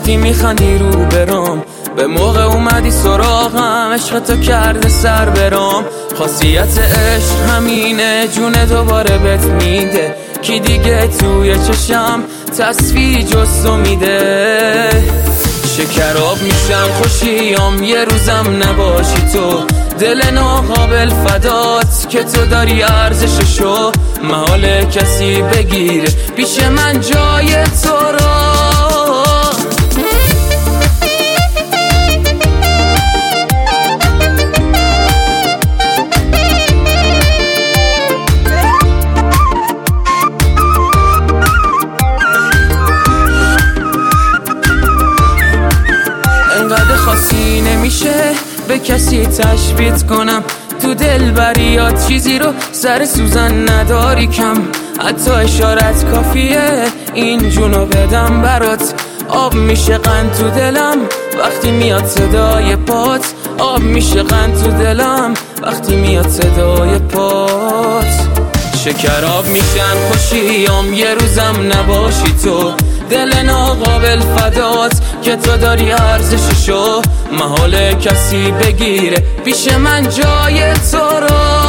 وقتی میخندی رو برام، به موقع اومدی سراغم، عشق تو کرده سر برام. خاصیت عشق همینه، جون دوباره بهت میده، کی دیگه توی چشم تصویری جز تو میده. شکراب میشم خوشیام یه روزم نباشی تو، دل ناقابل فدات که تو داری ارزششو، محال کسی بگیره پیش من جای تو را. انقدر خاصی نمیشه به کسی تشبیه کنم، تو دل بریات چیزی رو سر سوزن نداری کم، حتی اشارت کافیه این جونو بدم برات. آب میشه قند تو دلم وقتی میاد صدای پات، آب میشه قند تو دلم وقتی میاد صدای پات. شکراب میشن خوشیام یه روزم نباشی تو، دل ناقابل فدات که تو داری ارزششو، محال کسی بگیره پیش من جای تو رو.